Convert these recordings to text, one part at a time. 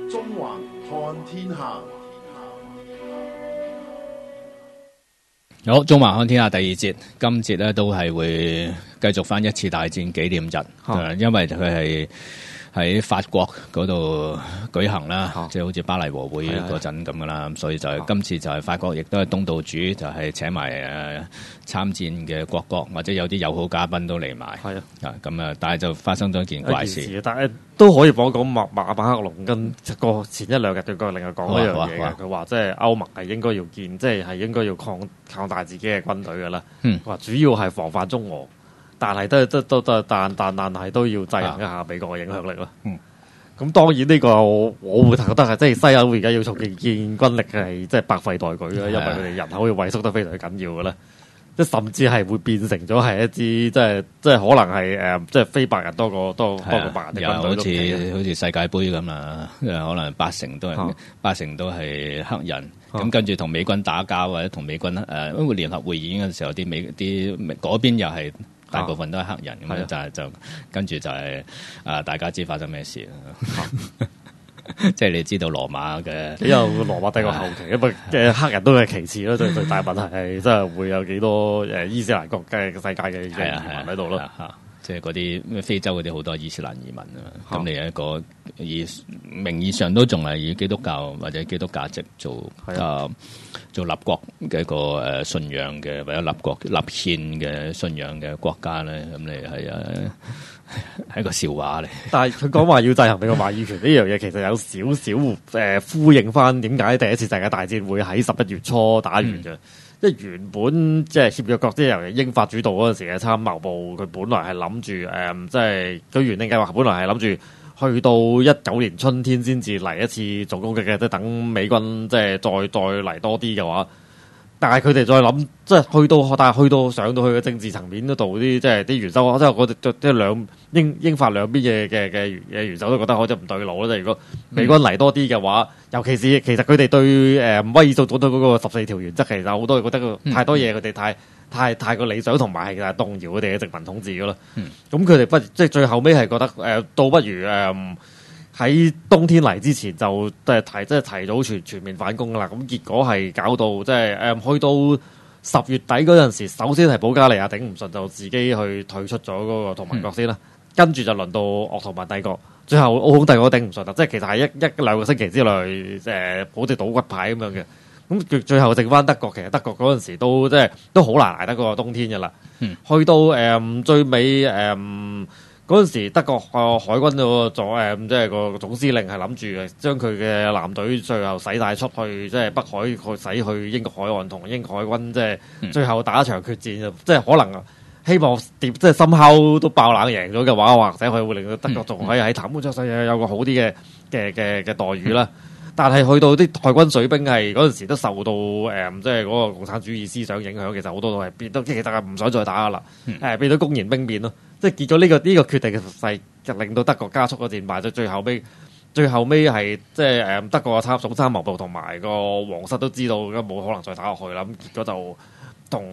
中環看天下。 好，中環看天下第二節，今節咧都係會繼續翻一次大戰紀念日，因為佢係喺法國嗰度舉行啦，即係好似巴黎和會嗰陣咁噶啦，所以就係今次就係法國亦都係東道主，就係請埋參戰嘅各國或者有啲友好嘉賓都嚟埋，咁啊，但係就發生咗一件怪事， 但係都可以講馬克龍跟個前一兩日對個另外講一樣嘢嘅，佢話即係歐盟係應該要建，即係應該要擴大自己嘅軍隊噶啦，佢話主要係防範中俄。但係但係都要制衡一下美國嘅影響力咯。咁當然呢個我會覺得係即係西歐而家要重建軍力係即係百廢待舉啦，因為佢哋人口要萎縮得非常之緊要嘅啦。即係甚至係會變成咗係一支即係可能係即係非白人多過白人嘅軍隊， 好似世界盃咁啊，可能八成都係黑人。咁跟住同美軍打交或者同美軍因為聯合會議嘅時候，啲嗰邊又係。大部分都係黑人咁樣，就跟住就係大家知發生咩事啦。即係你知道羅馬嘅， 有羅馬帝國後期，因為黑人都係其次咯。最大問題係真係會有幾多伊斯蘭國嘅世界嘅移民喺度咯。 即係嗰啲咩非洲嗰啲好多伊斯蘭移民啊。咁你有一個以名義上都仲係以基督教或者基督價值做立國嘅一個信仰嘅或者立憲嘅信仰嘅國家咧，咁你係一個笑話嚟。 但係佢講話要制衡美國話語權呢樣嘢，其實有少少呼應翻點解第一次世界大戰會喺11月初打完嘅。即係原本即係協約國，即係由英法主導嗰陣時嘅參謀部，佢本來係諗住即係佢原定計劃，本來係諗住去到19年春天先至嚟一次總攻擊嘅，即係等美軍即係再嚟多啲嘅話。但係佢哋再諗，即係去到上到去嘅政治層面嗰度，啲即係啲元首，即係我哋即係英法兩邊嘅元首都覺得好似唔對路啦。即係如果美軍嚟多啲嘅話，尤其是其實佢哋對威爾遜總統嗰個14條原則，其實好多覺得太多嘢，佢哋太過理想，同埋係動搖佢哋嘅殖民統治噶啦。咁佢哋即係最後尾係覺得倒不如喺冬天嚟之前就提早全面反攻噶啦，咁結果係搞到即係去到10月底嗰陣時，首先係保加利亞頂唔順，就自己去退出咗嗰個奧圖曼國先啦，跟住就輪到鄂圖曼帝國，最後奧匈帝國頂唔順啦，即係其實係一兩個星期之內好似倒骨牌咁樣嘅，咁最後剩翻德國，其實德國嗰陣時都好難捱得過冬天嘅啦，去到最尾嗰陣時，德國海軍個即係個總司令係諗住將佢嘅艦隊最後使晒出去，即係北海使去英國海岸，同英國海軍即係最後打一場決戰，即係可能希望即係深烤都爆冷贏咗嘅話，或者佢會令到德國仲可以喺談判桌上有個好啲嘅待遇啦。但係去到啲海軍水兵係嗰陣時都受到即係嗰個共產主義思想影響，其實好多都係變到其實係唔想再打噶啦，變咗公然兵變咯。即係結咗呢個決定嘅勢，就令到德國加速個戰敗。最後尾係即係德國嘅總參謀部同埋個皇室都知道，咁冇可能再打落去啦。咁結果就同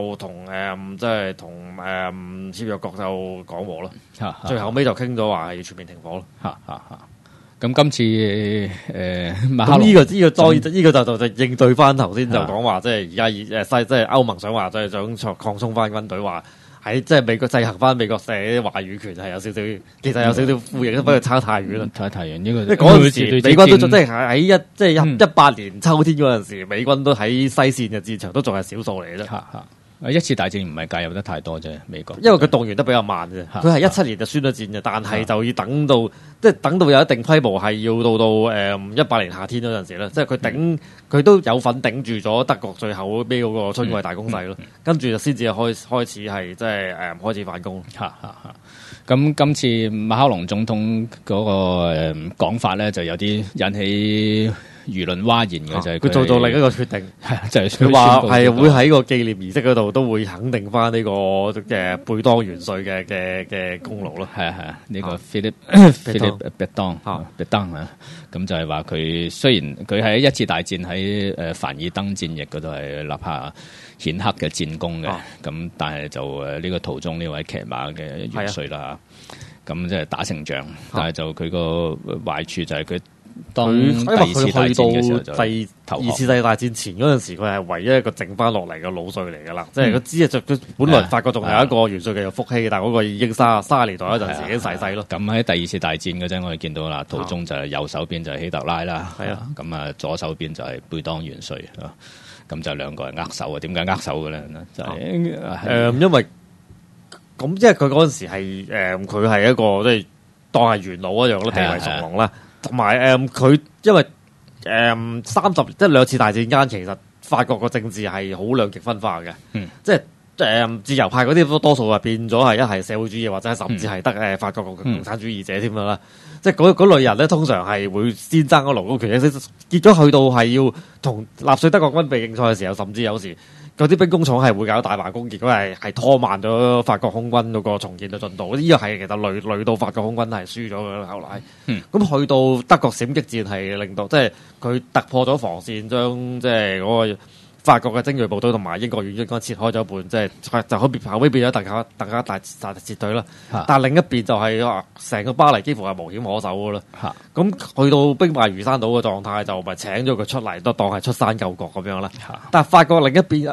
協約國就講和咯。最後尾就傾咗話係要全面停火咯。 咁今次馬克龍呢個當然呢個就應對翻頭先就講話，即係而家即係歐盟想話即係想擴充翻軍隊，話喺即係美國制衡翻美國啲話語權係有少少，其實有少少呼應，不過差太遠啦。 差太遠呢個。 即係嗰陣時美軍都即係喺18年秋天嗰陣時，美軍都喺西線嘅戰場都仲係少數嚟啫。 一次大戰唔係介入得太多啫，美國。 因為佢動員得比較慢啫，佢係17年就宣咗戰嘅，但係就要等到有一定規模，係要到18年夏天嗰陣時咧，即係佢都有份頂住咗德國最後尾嗰個春季大攻勢咯，跟住就先至開始係即係開始反攻。 咁今次馬克龍總統嗰個講法咧，就有啲引起輿論譁然嘅，就係佢做到另一個決定， 就係佢話係會喺個紀念儀式嗰度都會肯定翻呢個嘅貝當元帥嘅功勞咯。 呢個 Philippe Pétain 啊，咁就係話佢雖然佢喺一次大戰喺凡爾登戰役嗰度係立下顯赫嘅戰功嘅，咁但係就呢個途中呢位騎馬嘅元帥啦，咁即係打勝仗，但係就佢個壞處就係佢當第二次大戰嘅時候就第二次世界大戰前嗰陣時，佢係唯一一個剩翻落嚟嘅老帥嚟㗎啦。即係佢知啊，佢本來法國仲有一個元帥嘅福希，但係嗰個已經卅年代嗰陣時已經逝世咯。 咁喺第二次大戰嗰陣，我哋見到啦，途中就係右手邊就係希特拉啦，咁啊左手邊就係貝當元帥啊。咁就兩個人握手啊？點解握手嘅咧？就係因為咁，因為佢嗰陣時係佢係一個即係當係元老一樣咯，地位崇隆啦。同埋佢因為30即係兩次大戰間，其實法國個政治係好兩極分化嘅。即係自由派嗰啲多數係變咗係一係社會主義，或者甚至係得法國共產主義者添啦。即係嗰類人咧，通常係會先爭個勞工權益，結咗去到係要同納粹德國軍備競賽嘅時候，甚至有時嗰啲兵工廠係會搞大罷工，結果係拖慢咗法國空軍嗰個重建嘅進度。呢個係其實累到法國空軍係輸咗嘅後來。咁去到德國閃擊戰係令到即係佢突破咗防線，將即係嗰個法國嘅精鋭部隊同埋英國遠軍切開咗一半，即係就後尾變咗大家大撤退啦。但係另一邊就係成個巴黎幾乎係無險可守噶啦。咁去到兵敗如山倒嘅狀態，就咪請咗佢出嚟，都當係出山救國咁樣啦。但係法國另一邊，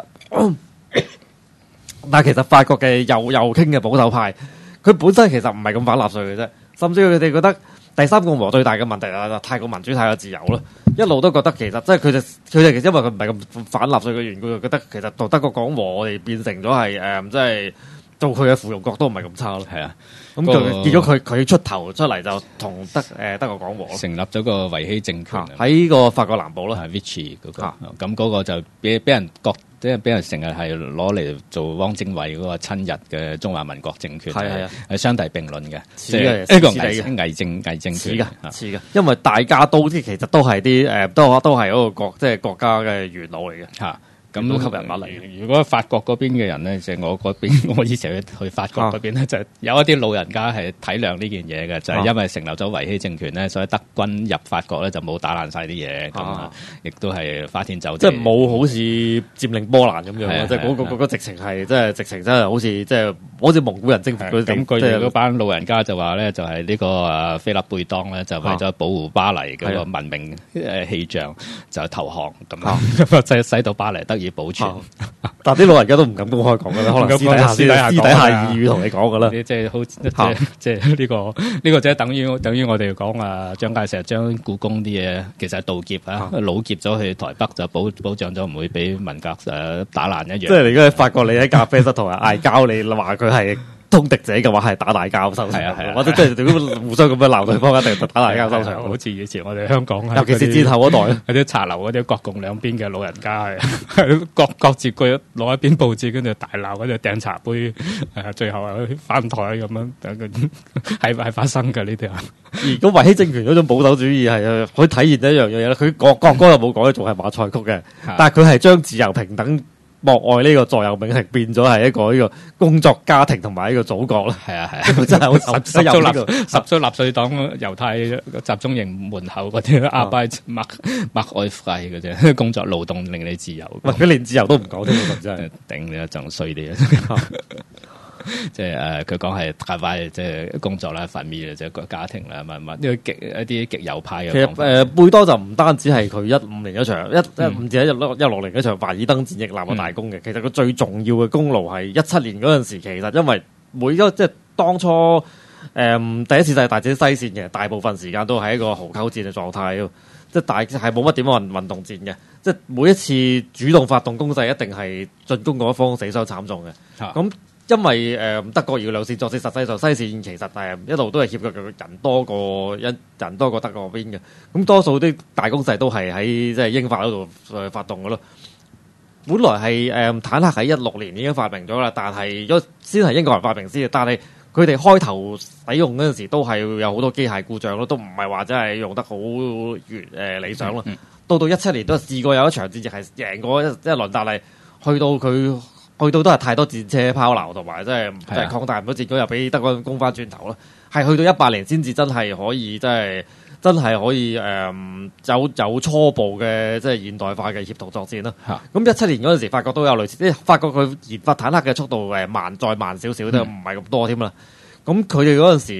但係其實法國嘅右傾嘅保守派，佢本身其實唔係咁反納粹嘅啫，甚至佢哋覺得第三共和最大嘅問題就太過民主、太過自由啦。一路都覺得其實即係佢哋其實因為佢唔係咁反納粹嘅緣故，就覺得其實同德國講和，我哋變成咗係即係做佢嘅附庸國都唔係咁差咯。係啊，咁就結咗佢出頭出嚟就同德國講和， 成立咗個維希政權喺個法國南部啦， 係 Vichy 嗰個。咁嗰個就俾人即係俾人成日係攞嚟做汪精衛嗰個親日嘅中華民國政權，係相提並論嘅，即係一個偽政權似嘅，因為大家都其實都係啲都係嗰個即係國家嘅元老嚟嘅嚇。咁吸引物嚟。 如果法國嗰邊嘅人咧，就係我嗰邊，我以前去法國嗰邊咧，就有一啲老人家係體諒呢件嘢嘅，就係因為成立咗維希政權咧，所以德軍入法國咧就冇打爛晒啲嘢，咁亦都係花天酒地， 即係冇好似佔領波蘭咁樣，即係嗰個直情係即係直情真係好似即係好似蒙古人征服嗰啲。 咁佢哋嗰班老人家就話咧，就係呢個菲立貝當咧，就為咗保護巴黎嗰個文明氣象，就投降咁，就使到巴黎得以保存， 但啲老人家都唔敢公開講噶啦，可能私底下耳語同你講噶啦。 即係好，即係呢個即係等於我哋講啊，蔣介石將故宮啲嘢其實係盜劫啊，老劫咗去台北就保障咗唔會俾文革打爛一樣。 即係你而家喺法國，你喺咖啡室同人嗌交，你話佢係通敵者嘅話係打大交收場，或者即係如果互相咁樣鬧對方，一定打大交收場。 好似以前我哋香港， 尤其是戰後嗰代， 喺啲茶樓嗰啲國共兩邊嘅老人家係各自攞一邊報紙，跟住大鬧，跟住掟茶杯，最後翻台咁樣，係發生嘅呢啲啊。 而個維希政權嗰種保守主義係可以體現一樣嘢咧，佢國歌又冇改，仲係馬賽曲嘅，但係佢係將自由平等博愛呢個座右銘係變咗係一個呢個工作家庭同埋呢個祖國啦。 係啊， 真係好十足納粹黨猶太集中營門口嗰啲阿拜麥愛費嘅啫，工作勞動令你自由。 佢連自由都唔講添，真係頂你一仲衰啲啊！即係佢講係太快，即係工作啦、family 即係個家庭啦，呢個一啲極右派嘅。 其實貝多就唔單止係佢15年一場，15至16年一場凡爾登戰役立個大功嘅。其實佢最重要嘅功勞係17年嗰陣時，其實因為即係當初第一次世界大戰西線嘅大部分時間都係一個壕溝戰嘅狀態，即係係冇乜點運動戰嘅。即係每一次主動發動攻勢，一定係進攻嗰一方死傷慘重嘅。咁因為德國要兩線作戰，實際上西線其實一路都係協嘅人多過德國邊嘅，咁多數啲大攻勢都係喺即係英法嗰度發動嘅咯。本來係坦克喺16年已經發明咗啦，但係先係英國人發明先嘅，但係佢哋開頭使用嗰陣時都係有好多機械故障咯，都唔係話真係用得好理想咯。到17年都試過有一場戰役係贏過一輪，但係去到都係太多戰車拋錨，同埋即係擴大唔到戰果，又俾德軍攻翻轉頭啦。係去到18年先至真係可以，真係可以有初步嘅即係現代化嘅協同作戰啦。咁17年嗰陣時，法國都有類似，即係法國佢研發坦克嘅速度慢少少，都唔係咁多添啦。咁佢哋嗰陣時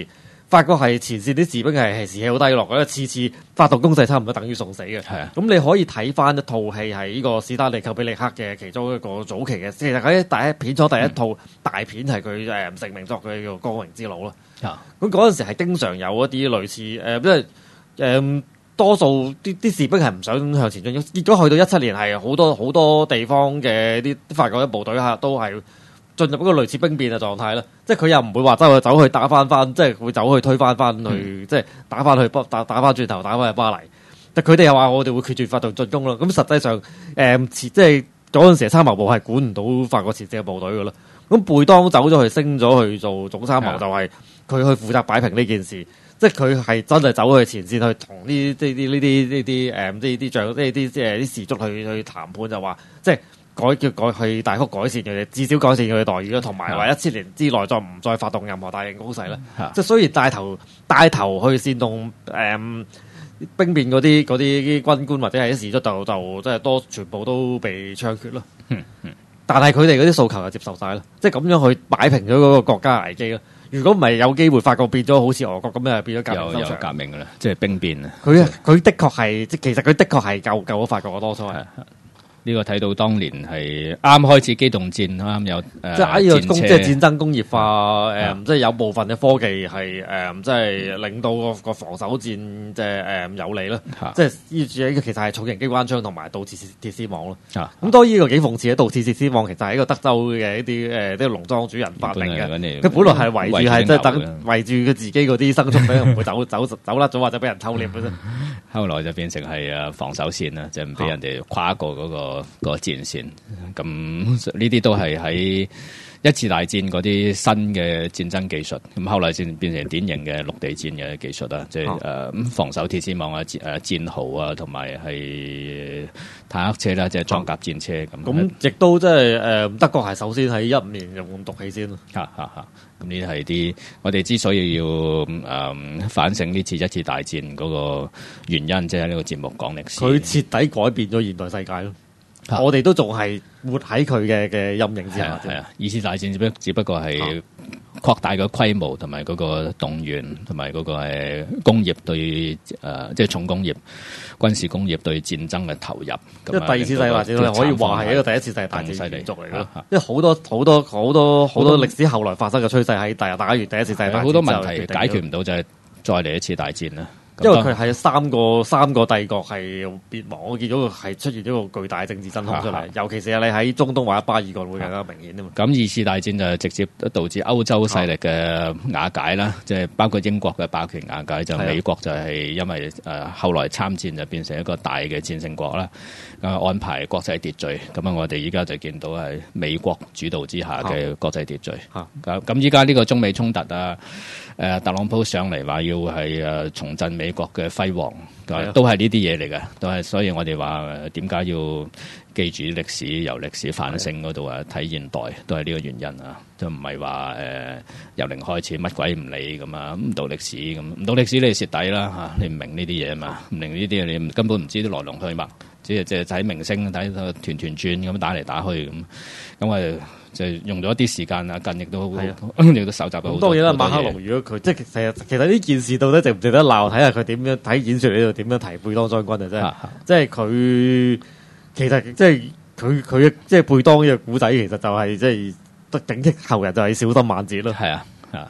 法國係前線啲士兵係士氣好低落嘅，次次發動攻勢差唔多等於送死嘅。 係啊， 咁你可以睇翻一套戲係呢個史丹利寇比力克嘅其中一個早期嘅，其實喺第一片咗第一套大片係佢成名作嘅叫《光榮之路》啦。咁嗰陣時係經常有一啲類似因為多數啲士兵係唔想向前進，結果去到17年係好多地方嘅啲法國嘅部隊都係進入一個類似兵變嘅狀態啦。即係佢又唔會話走去打翻，即係會走去推翻去，即係打翻去打翻轉頭打翻去巴黎。但佢哋又話我哋會決絕發動進攻咯。咁實際上即係嗰陣時參謀部係管唔到法國前線嘅部隊㗎啦。咁貝當走咗去升咗去做總參謀，就係佢去負責擺平呢件事。即係佢係真係走去前線去同呢啲將啲士卒去談判，就話即係改去大幅改善佢哋，至少改善佢哋待遇啦，同埋話17年之內唔再發動任何大型攻勢啦。即係雖然帶頭去煽動兵變嗰啲軍官或者係啲士卒就即係全部都被槍決咯。但係佢哋嗰啲訴求就接受晒啦，即係咁樣去擺平咗嗰個國家危機咯。如果唔係有機會法國變咗好似俄國咁樣，變咗革命收場。有革命㗎啦，即係兵變啊！ 佢的確係，其實佢的確係救咗法國嘅多數係。 呢個睇到當年係啱開始機動戰，啱有即係呢個即係戰爭工業化，即係有部分嘅科技係即係令到個防守戰即係有利啦。即係呢住其實係重型機關槍同埋倒刺鐵絲網咯。咁當然呢個幾諷刺嘅，倒刺鐵絲網其實係一個德州嘅一啲啲農莊主人發明嘅。佢本來係圍住係即係等圍住佢自己嗰啲牲畜，俾佢唔會走甩咗或者俾人偷獵嘅啫。 後來就變成係防守線啦，即係唔俾人哋跨過嗰個戰線。咁呢啲都係喺一次大戰嗰啲新嘅戰爭技術。咁後來先變成典型嘅陸地戰嘅技術啦，即係防守鐵絲網啊、戰壕啊，同埋係坦克車啦，即係裝甲戰車咁。 咁亦都即係德國係首先喺15年用毒氣先咯。 咁呢啲係啲我哋之所以要反省呢次一次大戰嗰個原因，即係呢個節目講歷史， 佢徹底改變咗現代世界咯。我哋都仲係活喺佢嘅陰影之下。 係啊，二次大戰只不過係擴大個規模同埋嗰個動員，同埋嗰個係工業對即係重工業、軍事工業對戰爭嘅投入。 即係第二次世界大戰可以話係一個第一次世界大戰延續嚟咯。因為好多歷史後來發生嘅趨勢喺打完第一次世界大戰好多問題解決唔到，就係再嚟一次大戰啦。 因為佢係三個帝國係滅亡，我見到係出現咗個巨大嘅政治真空出嚟，尤其是係你喺中東或者巴爾幹會更加明顯啊嘛。 咁二次大戰就直接導致歐洲勢力嘅瓦解啦，即係包括英國嘅霸權瓦解，就美國就係因為後來參戰就變成一個大嘅戰勝國啦，安排國際秩序。咁我哋依家就見到係美國主導之下嘅國際秩序。咁依家呢個中美衝突啊，特朗普上嚟話要係重振美國嘅輝煌，都係呢啲嘢嚟嘅，都係，所以我哋話點解要記住歷史，由歷史反省嗰度啊睇現代，都係呢個原因啊，就唔係話由零開始乜鬼唔理咁啊，唔讀歷史咁，唔讀歷史你蝕底啦嚇，你唔明呢啲嘢嘛，唔明呢啲嘢你根本唔知啲來龍去脈，只係即係睇明星睇團團轉咁打嚟打去咁我哋就用咗一啲時間啊，近亦都亦都搜集到好多。當然啦，馬克龍如果佢即係其實呢件事到底值唔值得鬧？睇下佢點樣睇演說呢度點樣提貝當將軍啊！真係，即係佢其實即係佢即係貝當呢個古仔，其實就係即係得警惕後人就係小心晚節咯。係啊。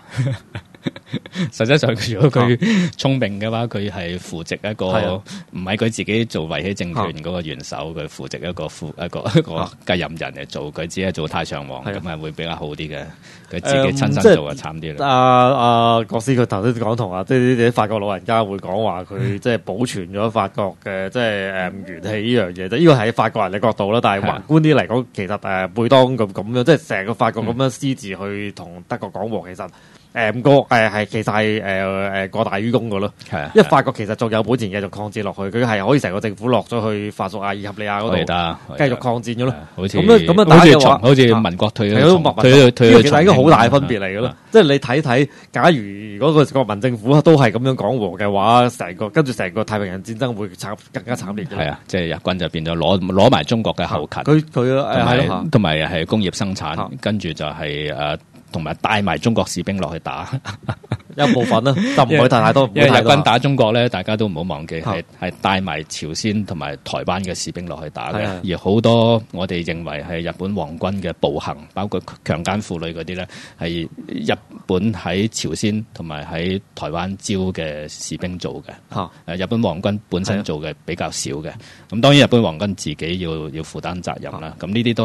實際上，如果佢聰明嘅話，佢係扶植一個唔係佢自己做維希政權嗰個元首，佢扶植一個繼任人嚟做，佢只係做太上皇，咁係會比較好啲嘅。佢自己親身做就慘啲啦。 國師佢頭先講同即係啲法國老人家會講話，佢即係保存咗法國嘅即係元氣呢樣嘢。呢個係法國人嘅角度啦，但係宏觀啲嚟講，其實貝當咁樣，即係成個法國咁樣私自去同德國講和，其實。其實係過大於功嘅咯，因為法國其實仲有本錢繼續抗戰落去，佢係可以成個政府落咗去法屬阿爾及利亞嗰度繼續抗戰嘅咯。咁樣打嘅話，好似民國退咗，其實應該好大分別嚟嘅咯。即係你睇，假如嗰個國民政府都係咁樣講和嘅話，跟住成個太平洋戰爭會更加慘烈嘅。係啊，即係日軍就變咗攞埋中國嘅後勤，同埋係工業生產，跟住就係同埋帶埋中國士兵落去打， 有部分啦，就唔會太多。 因為日軍打中國咧，大家都唔好忘記係帶埋朝鮮同埋台灣嘅士兵落去打嘅，而好多我哋認為係日本皇軍嘅暴行，包括強姦婦女嗰啲咧，係日本喺朝鮮同埋喺台灣招嘅士兵做嘅。日本皇軍本身做嘅比較少嘅。咁當然日本皇軍自己要負擔責任啦。咁呢啲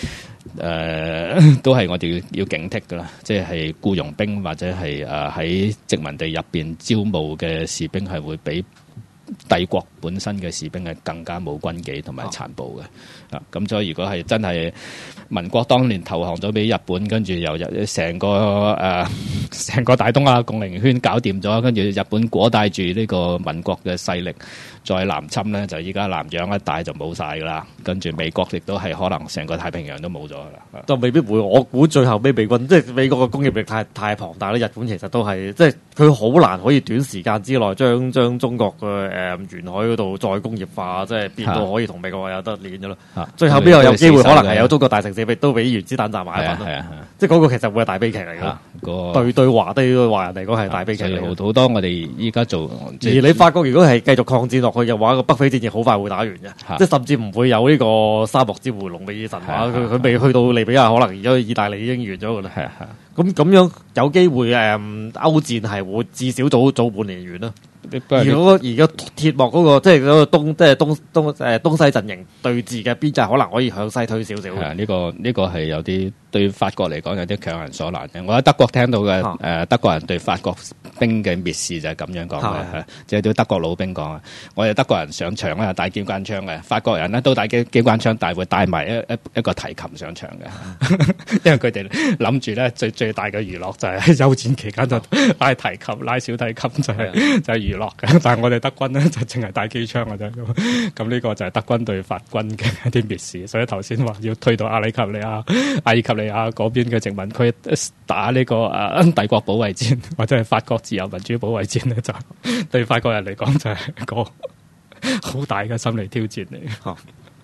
都係我哋要警惕噶啦，即係僱傭兵或者係喺殖民地入邊招募嘅士兵係會比帝國本身嘅士兵係更加冇軍紀同埋殘暴嘅。咁所以如果係真係民國當年投降咗俾日本，跟住由成個大東亞共榮圈搞掂咗，跟住日本裹帶住呢個民國嘅勢力再南侵咧，就依家南洋一帶就冇晒噶啦。跟住美國亦都係可能成個太平洋都冇咗噶啦。 就未必會，我估最後尾美軍即係美國嘅工業力太龐大啦。日本其實都係即係佢好難可以短時間之內將中國嘅沿海嗰度再工業化，即係變到可以同美國有得練咗啦。最後尾又有機會可能係有中國大城市都俾原子彈炸埋一份。即係嗰個其實會係大悲劇嚟㗎。對華人嚟講係大悲劇嚟。 好多我哋依家做， 而你發覺如果係繼續抗戰落去嘅話，個北非戰役好快會打完嘅，即係甚至唔會有呢個沙漠之回龍嘅神話。佢未去到利比亞，可能而家意大利已經完咗㗎啦。咁樣有機會歐戰係會至少早半年完啦。如果而家鐵幕嗰個即係嗰個東西陣營對峙嘅邊界，可能可以向西推少少。 呢個係有啲對法國嚟講有啲強人所難嘅。我喺德國聽到嘅德國人對法國兵嘅蔑視就係咁樣講嘅，即係對德國老兵講啊。我哋德國人上場咧帶機關槍嘅，法國人咧都帶機關槍，但係會帶埋一個提琴上場嘅，因為佢哋諗住咧最大嘅娛樂就係喺休戰期間就拉提琴、拉小提琴就係娛樂嘅。但係我哋德軍咧就淨係帶機槍嘅啫。咁呢個就係德軍對法軍嘅一啲蔑視。所以頭先話要推到阿爾及利亞嗰邊嘅殖民區打呢個帝國保衛戰或者係法國自由民主保衛戰咧，就對法國人嚟講就係一個好大嘅心理挑戰嚟。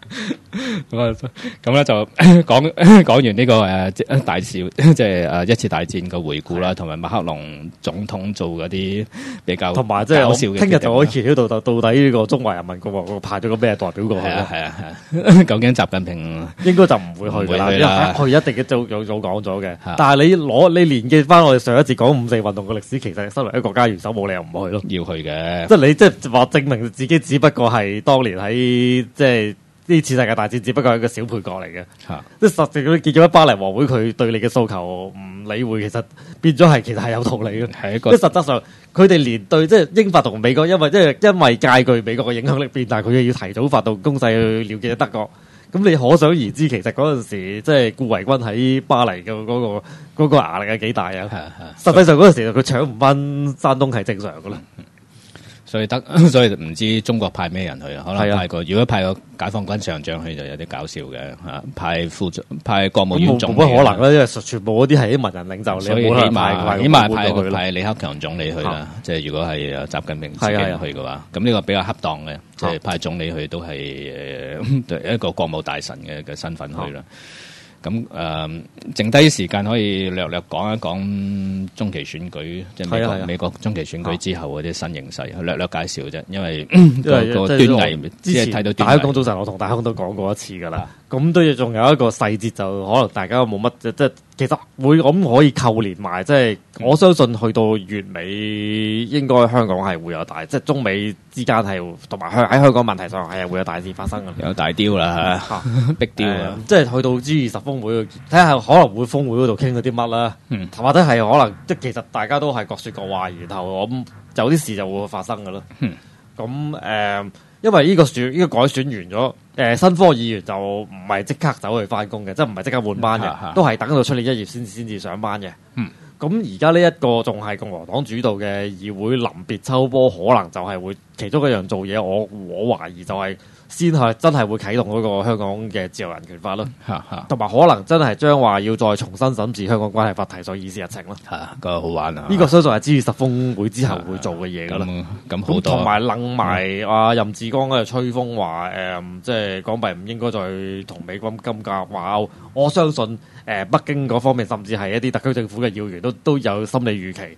咁咧就講完呢個大事，即係一次大戰嘅回顧啦，同埋馬克龍總統做嗰啲比較同埋即係聽日就可以揭曉到底呢個中華人民共和國派咗個咩代表過去？ 係啊，究竟習近平應該就唔會去啦，因為佢一定早講咗嘅。但係你連結翻我哋上一次講五四運動嘅歷史，其實身為一個國家元首冇理由唔去咯， 要去嘅。 即係你即係話證明自己只不過係當年喺即係。呢次世界大戰只不過係一個小配角嚟嘅，即係實際佢結咗巴黎和會，佢對你嘅訴求唔理會，其實變咗其實係有道理嘅。即係實質上，佢哋連對即係英法同美國，因為戒據美國嘅影響力變大，佢哋要提早發動攻勢去了結德國。咁你可想而知，其實嗰陣時即係顧維鈞喺巴黎嘅嗰個壓力係幾大啊！實際上嗰陣時佢搶唔翻山東係正常㗎啦。 所以唔知中國派咩人去啊？可能派個如果派個解放軍上將去就有啲搞笑嘅嚇，派國務院總理。冇乜可能啦，因為全部嗰啲係啲文人領袖， 所以起碼派李克強總理去啦。即係如果係習近平自己去嘅話，咁呢個比較恰當嘅，即係派總理去都係一個國務大臣嘅身份去啦。咁剩低時間可以略講一講中期選舉，即係美國中期選舉之後嗰啲新形勢，略介紹啫。因為個端倪，之前睇到大家講早晨，我同大家都講過一次㗎啦。咁都仲有一個細節，就可能大家冇乜即係其實會咁可以扣連埋，即係我相信去到月尾應該香港係會有大，即係中美之間係同埋喺香港問題上係會有大事發生嘅。有大雕啦嚇，逼雕啊！ 即係去到 G20峰會，睇下可能會峰會嗰度傾嗰啲乜啦，或者係可能即係其實大家都係各說各話，然後我有啲事就會發生㗎啦。咁因為呢個改選完咗，新科議員就唔係即刻走去翻工嘅，即係唔係即刻換班嘅，都係等到出年1月先至上班嘅。咁而家呢一個仲係共和黨主導嘅議會臨別秋波，可能就係會其中一樣做嘢。我懷疑就係先係真係會啟動嗰個香港嘅自由人權法咯，同埋可能真係將話要再重新審視香港關係法提上議事日程咯。 個好玩啊！ 呢個相信係G20峰會之後會做嘅嘢噶啦。 咁好多同埋楞埋任志剛喺度吹風話即係港幣唔應該再同美金價掛鈎。我相信北京嗰方面，甚至係一啲特區政府嘅要員都有心理預期，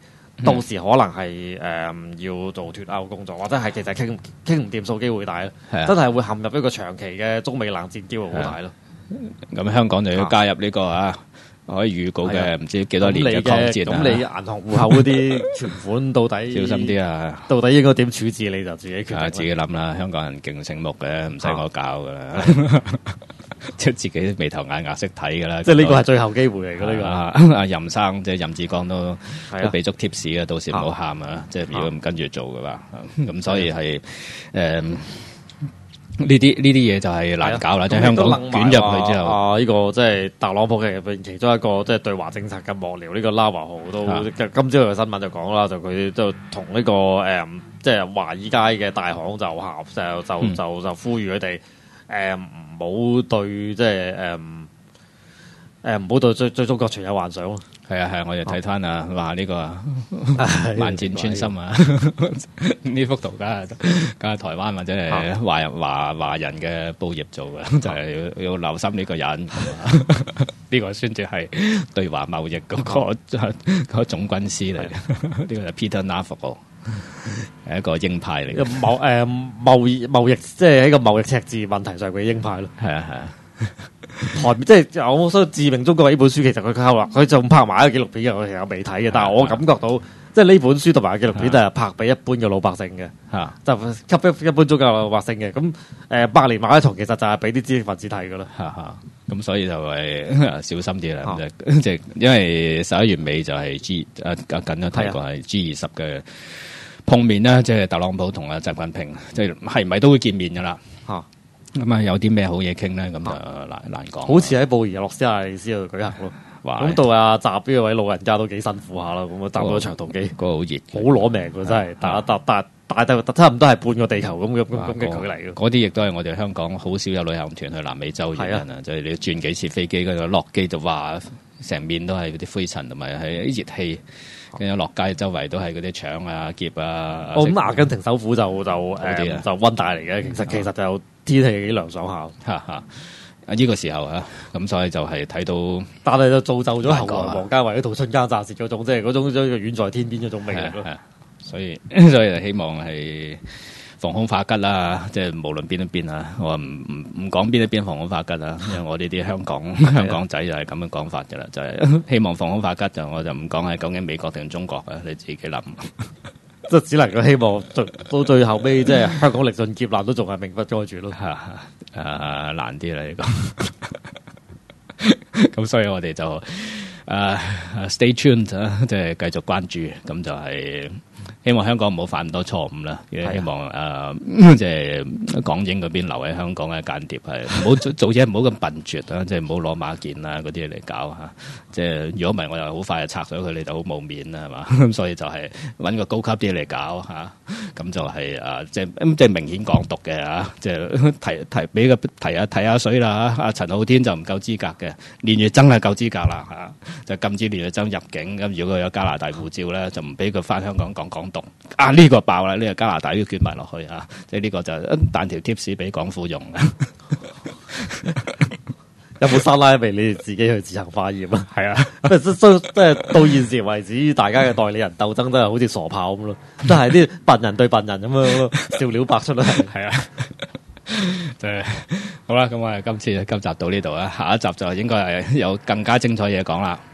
到時可能係要做脱歐工作，或者係其實傾唔掂數機會大咯，真係會陷入一個長期嘅中美冷戰機會好大咯。 咁香港就要加入呢個可以預告嘅唔知幾多年嘅抗戰。 咁你銀行戶口嗰啲存款到底小心啲啊！ 到底應該點處置你就自己決定。 自己諗啦，香港人勁醒目嘅，唔使我教噶啦。即係自己眉頭眼額識睇噶啦。 即係呢個係最後機會嚟嘅呢個。 阿任生即係任志剛都俾足 tips 嘅，到時唔好喊啊！即係如果唔跟住做嘅話，咁所以係呢啲嘢就係難搞啦，即係香港捲入去之後， 呢個即係特朗普嘅入邊其中一個即係對華政策嘅幕僚，呢個拉華豪都今朝嘅新聞就講啦，就佢就同呢個即係華爾街嘅大行就呼籲佢哋唔好對即係唔好對對中國存有幻想咯。 係啊，我哋睇翻話呢個萬箭穿心啊！呢幅圖梗係台灣或者係華人嘅報業做嘅，就係要留心呢個人。呢個先至係對華貿易嗰個總軍師嚟嘅。呢個係 Peter Navarro， 係一個鷹派嚟嘅。 貿易即係喺個貿易赤字問題上嘅鷹派咯。係啊。即係我所以致命中國呢本書，其實佢仲拍埋一個紀錄片嘅，我其實未睇嘅。但係我感覺到，即係呢本書同埋紀錄片都係拍俾一般嘅老百姓嘅，就給一般中國老百姓嘅。咁百年馬拉松其實就係俾啲知識分子睇噶啦。 咁所以就係小心啲啦。即係因為11月尾就係 G 緊都提過係 G20嘅碰面啦，即係特朗普同習近平，即係係咪都會見面噶啦？咁有啲咩好嘢傾咧？咁就難講。 好似喺布宜諾斯艾利斯度舉行咯。咁到阿習呢位老人家都幾辛苦下啦。咁搭咗長途機， 嗰個好熱， 好攞命㗎真係。大差唔多係半個地球咁嘅距離。 嗰啲亦都係我哋香港好少有旅行團去南美洲嘅人啊！就係你轉幾次飛機，跟住落機就話成面都係嗰啲灰塵同埋係啲熱氣。跟住落街周圍都係嗰啲腸啊、劫啊。 咁阿根廷首府就溫帶嚟嘅，其實就天氣幾涼爽下。 呢個時候咁所以就係睇到， 但係就造就咗後來王家衛嗰套《春間乍泄》嗰種，即係嗰種遠在天邊嗰種魅力咯。所以就希望係防空化吉啦，即係無論邊一邊啊，我唔講邊一邊防空化吉啦，因為我呢啲香港仔就係咁樣講法嘅啦，就係希望防空化吉，就我就唔講係究竟美國定中國啊，你自己諗。 即係只能夠希望到最後尾，即係香港歷盡劫難都仲係命不該絕咯。 難啲啦呢個。咁所以我哋就stay tuned，即係繼續關注，咁就係。希望香港唔好犯咁多錯誤啦，亦希望即係港英嗰邊留喺香港嘅間諜係唔好做嘢，唔好咁笨拙啊！即係唔好攞馬建啊嗰啲嚟搞嚇。即係如果唔係，我又好快就拆咗佢，你就好冇面啦，係嘛？咁所以就係揾個高級啲嚟搞嚇，咁就係即係明顯港獨嘅嚇，即係俾個提下水啦嚇。阿陳浩天就唔夠資格嘅，連月增係夠資格啦嚇，就禁止連月增入境。咁如果佢有加拿大護照咧，就唔俾佢翻香港講港獨。呢個爆啦！呢個加拿大都捲埋落去啊！即係呢個就彈條 tips 俾港府用啊！ 有冇沙拉俾你哋自己去自行化驗啊？ 係啊， 即係到現時為止，大家嘅代理人鬥爭都係好似傻炮咁咯，都係啲笨人對笨人咁樣笑料百出啦。係啊， 就係好啦，咁我哋今集到呢度啊，下一集就應該係有更加精彩嘢講啦。